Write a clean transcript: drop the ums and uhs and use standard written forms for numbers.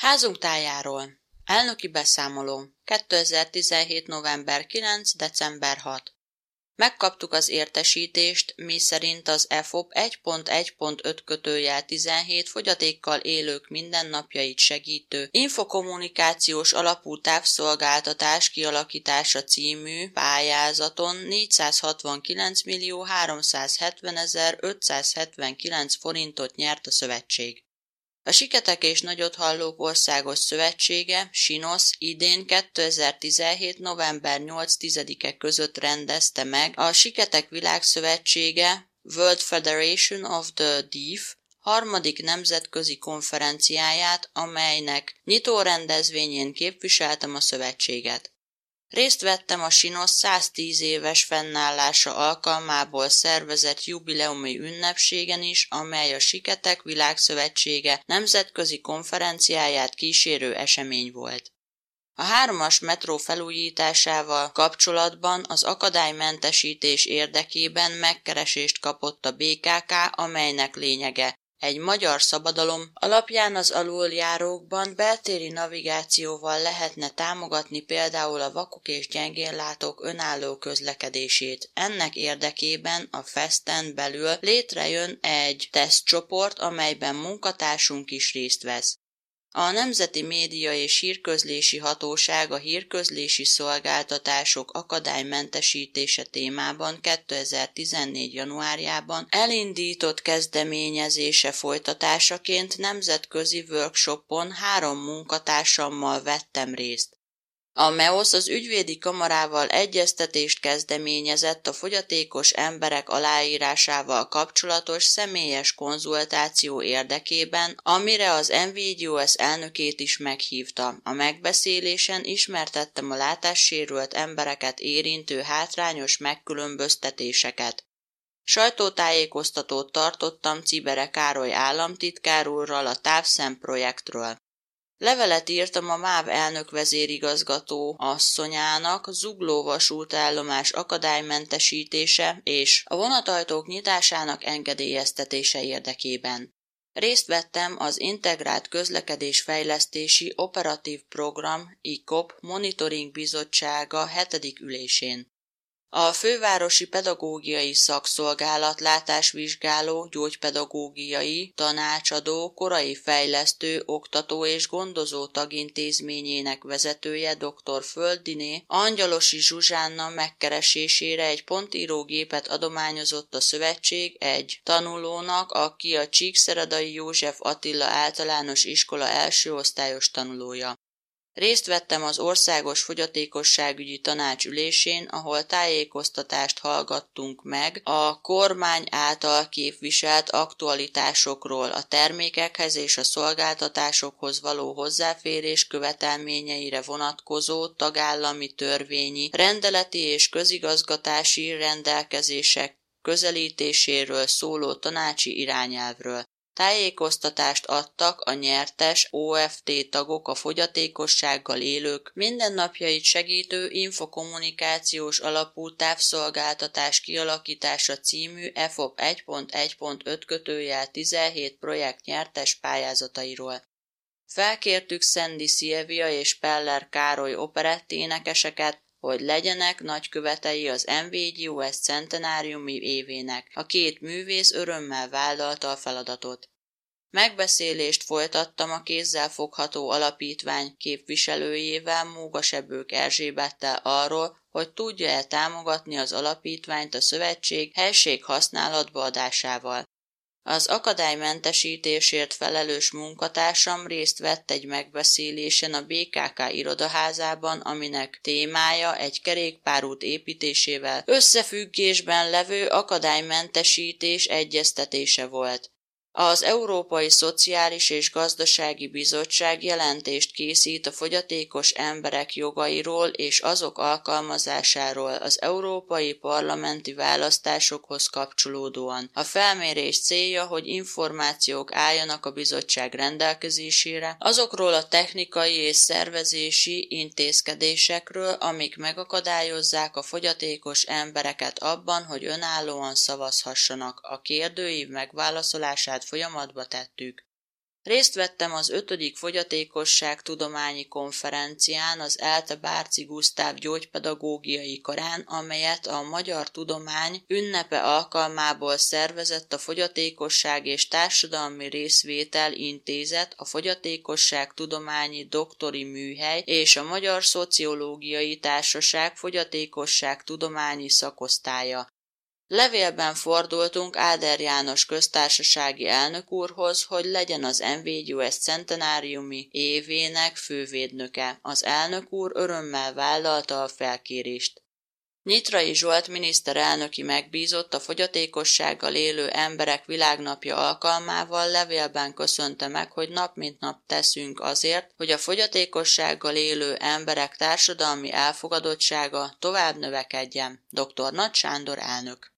Házunk tájáról. Elnöki beszámoló. 2017. november 9. december 6. Megkaptuk az értesítést, miszerint az EFOP 1.1.5/17 fogyatékkal élők mindennapjait segítő infokommunikációs alapú távszolgáltatás kialakítása című pályázaton 469.370.579 forintot nyert a szövetség. A Siketek és Nagyothallók Országos Szövetsége, SINOSZ idén 2017. november 8-10-e között rendezte meg a Siketek Világszövetsége World Federation of the Deaf harmadik nemzetközi konferenciáját, amelynek nyitórendezvényén képviseltem a szövetséget. Részt vettem a SINOSZ 110 éves fennállása alkalmából szervezett jubileumi ünnepségen is, amely a Siketek Világszövetsége nemzetközi konferenciáját kísérő esemény volt. A 3-as metró felújításával kapcsolatban az akadálymentesítés érdekében megkeresést kapott a BKK, amelynek lényege: egy magyar szabadalom alapján az aluljárókban beltéri navigációval lehetne támogatni például a vakok és gyengénlátók önálló közlekedését. Ennek érdekében a Festen belül létrejön egy tesztcsoport, amelyben munkatársunk is részt vesz. A Nemzeti Média és Hírközlési Hatóság a hírközlési szolgáltatások akadálymentesítése témában 2014. januárjában elindított kezdeményezése folytatásaként nemzetközi workshopon 3 munkatársammal vettem részt. A MEOSZ az ügyvédi kamarával egyeztetést kezdeményezett a fogyatékos emberek aláírásával kapcsolatos személyes konzultáció érdekében, amire az NVGOS elnökét is meghívta. A megbeszélésen ismertettem a látássérült embereket érintő hátrányos megkülönböztetéseket. Sajtótájékoztatót tartottam Czibere Károly államtitkár úrral a Távszem projektről. Levelet írtam a MÁV elnök vezérigazgató asszonyának Zugló vasútállomás akadálymentesítése és a vonatajtók nyitásának engedélyeztetése érdekében. Részt vettem az Integrált Közlekedésfejlesztési Operatív Program ICOP Monitoring Bizottsága 7. ülésén. A Fővárosi Pedagógiai Szakszolgálat látásvizsgáló, gyógypedagógiai, tanácsadó, korai fejlesztő, oktató és gondozó tagintézményének vezetője dr. Földiné Angyalosi Zsuzsánna megkeresésére egy pontírógépet adományozott a szövetség egy tanulónak, aki a Csíkszeredai József Attila Általános Iskola első osztályos tanulója. Részt vettem az Országos Fogyatékosságügyi Tanács ülésén, ahol tájékoztatást hallgattunk meg a kormány által képviselt aktualitásokról, a termékekhez és a szolgáltatásokhoz való hozzáférés követelményeire vonatkozó tagállami törvényi, rendeleti és közigazgatási rendelkezések közelítéséről szóló tanácsi irányelvről. Tájékoztatást adtak a nyertes OFT tagok a fogyatékossággal élők mindennapjait segítő infokommunikációs alapú távszolgáltatás kialakítása című EFOP 1.1.5/17 projekt nyertes pályázatairól. Felkértük Sandy Szilvia és Peller Károly operetténekeseket, hogy legyenek nagykövetei az NVGOS centenáriumi évének. A 2 művész örömmel vállalta a feladatot. Megbeszélést folytattam a kézzelfogható alapítvány képviselőjével, Mógasebők Erzsébettel arról, hogy tudja-e támogatni az alapítványt a szövetség helységhasználatba adásával. Az akadálymentesítésért felelős munkatársam részt vett egy megbeszélésen a BKK irodaházában, aminek témája egy kerékpárút építésével összefüggésben levő akadálymentesítés egyeztetése volt. Az Európai Szociális és Gazdasági Bizottság jelentést készít a fogyatékos emberek jogairól és azok alkalmazásáról az európai parlamenti választásokhoz kapcsolódóan. A felmérés célja, hogy információk álljanak a bizottság rendelkezésére azokról a technikai és szervezési intézkedésekről, amik megakadályozzák a fogyatékos embereket abban, hogy önállóan szavazhassanak. A kérdőív megválaszolását folyamatba tettük. Részt vettem az 5. fogyatékosságtudományi konferencián az ELTE Bárci Gusztáv gyógypedagógiai karán, amelyet a Magyar Tudomány ünnepe alkalmából szervezett a Fogyatékosság és Társadalmi Részvétel Intézet, a Fogyatékosságtudományi Doktori Műhely és a Magyar Szociológiai Társaság fogyatékosságtudományi szakosztálya. Levélben fordultunk Áder János köztársasági elnök úrhoz, hogy legyen az NVGUS centenáriumi évének fővédnöke. Az elnök úr örömmel vállalta a felkérést. Nyitrai Zsolt miniszterelnöki megbízott a fogyatékossággal élő emberek világnapja alkalmával levélben köszönte meg, hogy nap mint nap teszünk azért, hogy a fogyatékossággal élő emberek társadalmi elfogadottsága tovább növekedjen. Dr. Nagy Sándor elnök.